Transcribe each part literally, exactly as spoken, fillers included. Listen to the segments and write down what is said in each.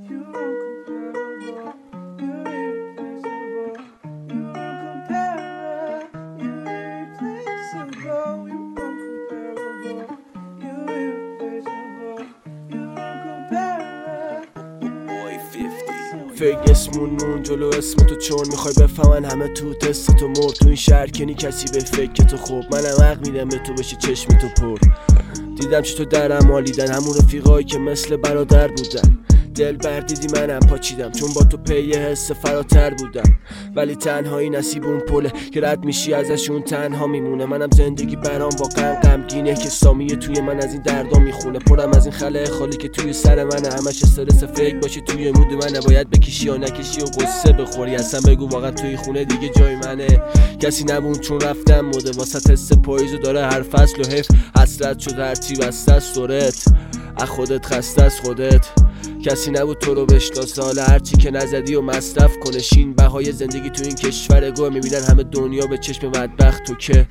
فیک اسمون مون جلو اسم تو چون میخوای بفهمن همه تو تست تو مرد. تو این شهر کنی کسی به فکر تو خوب، منم حق میدم به تو بشه چشم تو پر. دیدم چه تو درم مالیدن همون رفیقایی که مثل برادر بودن. دل بردیدی منم پاچیدم چون با تو پی حس فراتر بودم. ولی تنهایی نصیب اون پله که رد میشی ازشون تنها میمونه. منم زندگی برام واقعا غمگینه که سامیه توی من از این دردا میخونه. پرم از این خلأ خالی که توی سر منه، همش استرس فیک باشه توی مود منه. باید بکشی یا نکشی و قصه بخوری، اصلا بگو واقعا توی خونه دیگه جای منه. کسی نبود چون رفتم موده واسه حس پاییزو داره هر فصل و حیف. حسرت شد هرچی بسته از سرت، از خودت خسته از خودت. کسی نبود تو رو بشناسه، حالا هرچی که نزدی و مصرف کنه. شین بهای زندگی تو این کشور گوه، میبینن همه دنیا به چشم بدبخت تو که.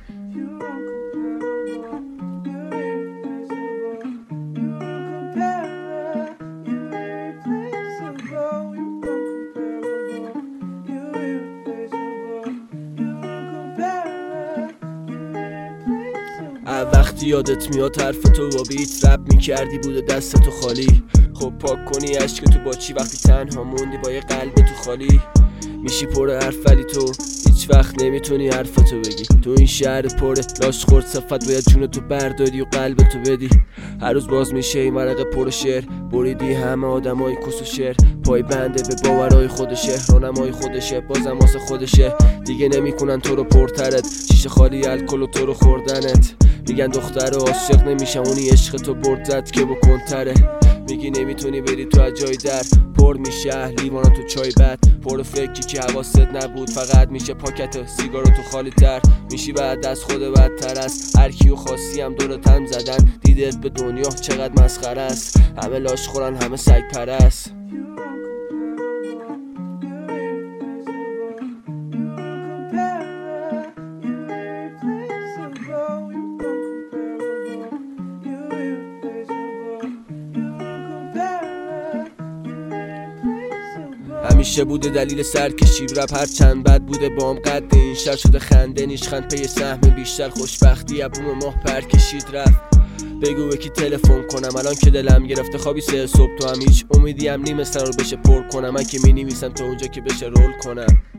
وقتی یادت میاد حرف تو با بیت رپ میکردی بوده دست تو خالی. خب پاک کنی عشق تو با چی وقتی تنها موندی با یه قلب تو خالی. میشی پر حرف ولی تو هیچ وقت نمیتونی حرفتو بگی. تو این شهر پره لاش خورد صفت، باید جون تو برداری و قلب تو بدی. هر روز باز میشه این ورقه پر شعر، بریدی همه آدمای کس و شعر. پای بنده به باورای خودشه، راهنمای خودشه، بازم واسه خودشه. دیگه نمیکنن تو رو پرترت، شیشه خالی الکل و تو رو خوردنت. میگن دختر عاشق نمیشم، اونی عشق تو برد زد که بکن تره. میگی نمیتونی بری تو از جای در، پر میشه لیوانا تو چای بد. پر فکری که حواست نبود، فقط میشه پاکت سیگارو تو خالی تر. میشی بعد از خود بدتر است، هر کیو خاصی هم دورت هم زدن. دیدت به دنیا چقدر مسخره است، همه لاش خورن همه سگ پرست. همیشه بوده دلیل سرکشی رپ، هر چند بد بوده بام قد این شهر شده خنده نیشخند پی سهم بیشتر. خوشبختی ابوم ماه پر کشید رفت، بگو به کی تلفن کنم الان که دلم گرفته خوابی سه صبح. تو هم هیچ امیدی هم نیم سر رو بشه پر کنم، من که می نویسم تا اونجا که بشه رول کنم.